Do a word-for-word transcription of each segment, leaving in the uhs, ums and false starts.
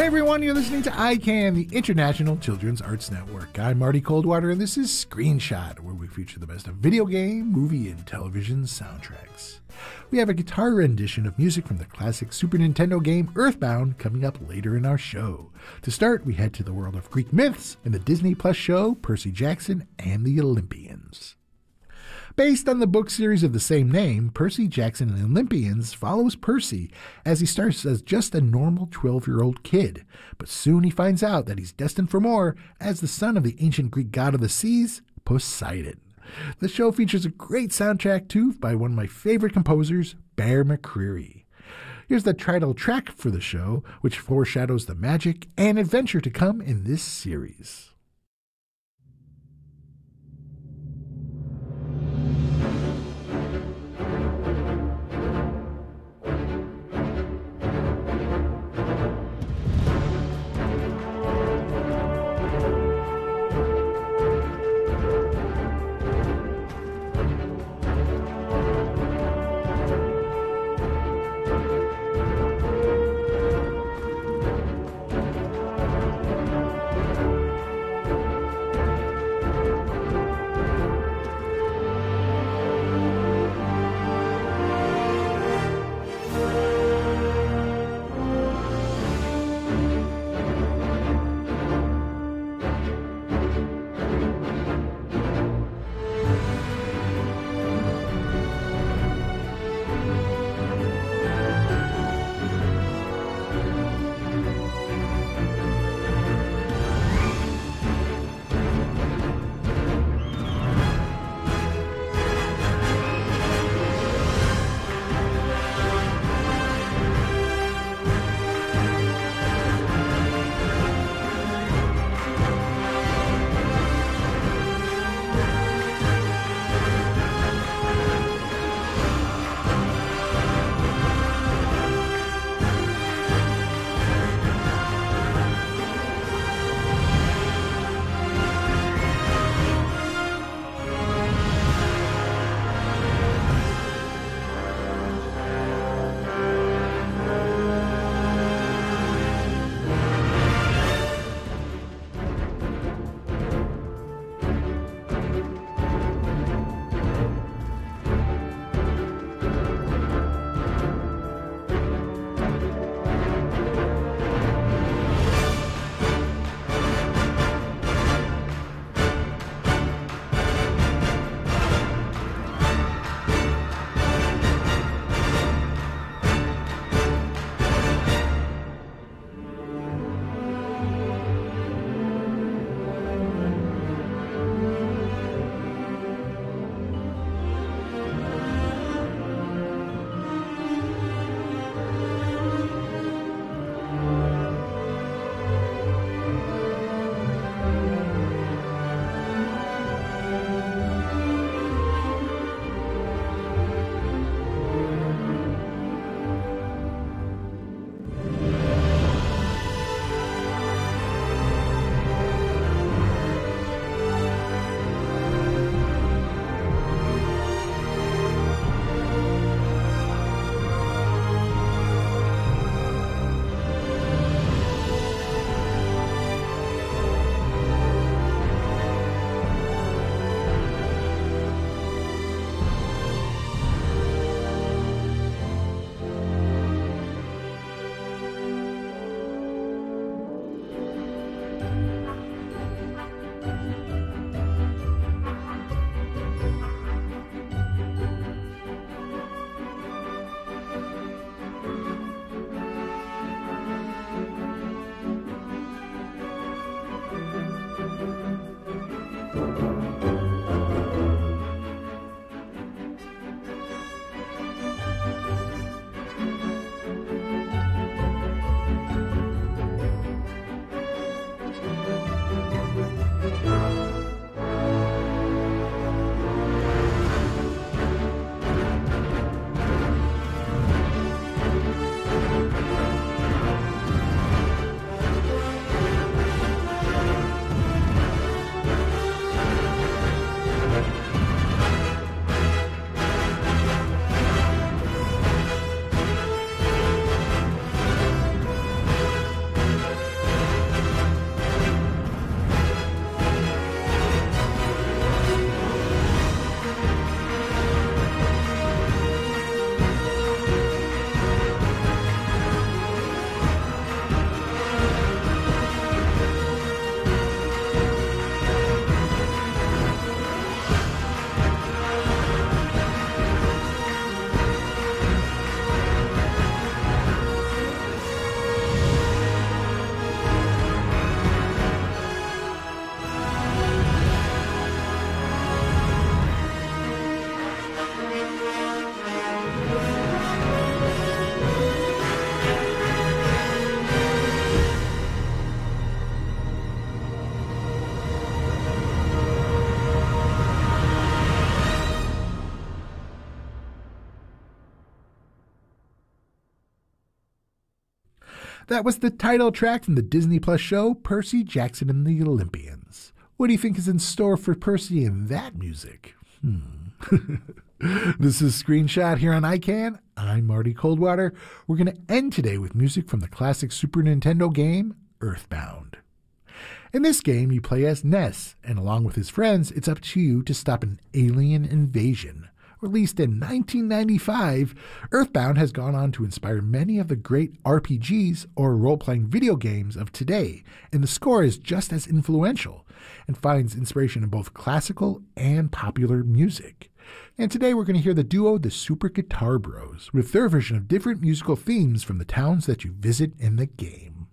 Hey everyone, you're listening to I CAN, the International Children's Arts Network. I'm Marty Coldwater, and this is Screenshot, where we feature the best of video game, movie, and television soundtracks. We have a guitar rendition of music from the classic Super Nintendo game Earthbound coming up later in our show. To start, we head to the world of Greek myths and the Disney Plus show Percy Jackson and the Olympians. Based on the book series of the same name, Percy Jackson and the Olympians follows Percy as he starts as just a normal twelve-year-old kid, but soon he finds out that he's destined for more as the son of the ancient Greek god of the seas, Poseidon. The show features a great soundtrack too by one of my favorite composers, Bear McCreary. Here's the title track for the show, which foreshadows the magic and adventure to come in this series. That was the title track from the Disney Plus show Percy Jackson and the Olympians. What do you think is in store for Percy in that music? Hmm. This is Screenshot here on I CAN. I'm Marty Coldwater. We're going to end today with music from the classic Super Nintendo game, Earthbound. In this game, you play as Ness, and along with his friends, it's up to you to stop an alien invasion. Released in nineteen ninety-five, Earthbound has gone on to inspire many of the great R P Gs or role-playing video games of today, and the score is just as influential and finds inspiration in both classical and popular music. And today we're going to hear the duo the Super Guitar Bros with their version of different musical themes from the towns that you visit in the game.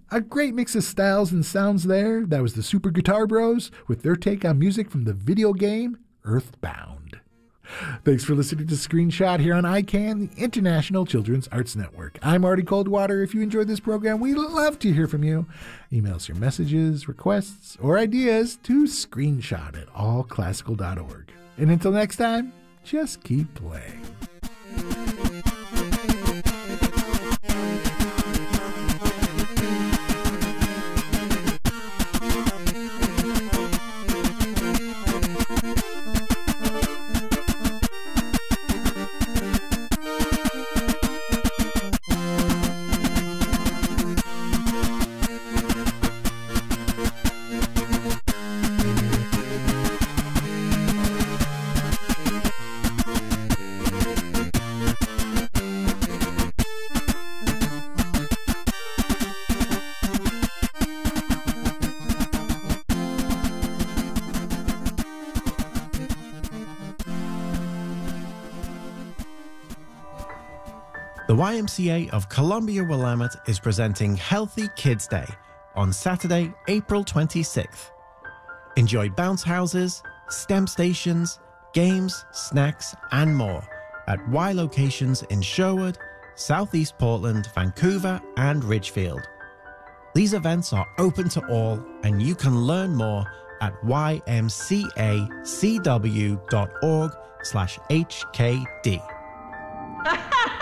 A great mix of styles and sounds there. That was the Super Guitar Bros with their take on music from the video game Earthbound. Thanks for listening to Screenshot here on I CAN, the International Children's Arts Network. I'm Marty Coldwater. If you enjoyed this program, we'd love to hear from you. Email us your messages, requests, or ideas to screenshot at all classical dot org. And until next time, just keep playing. The Y M C A of Columbia Willamette is presenting Healthy Kids Day on Saturday, April twenty-sixth. Enjoy bounce houses, STEM stations, games, snacks, and more at Y locations in Sherwood, Southeast Portland, Vancouver, and Ridgefield. These events are open to all, and you can learn more at y m c a c w dot org slash h k d.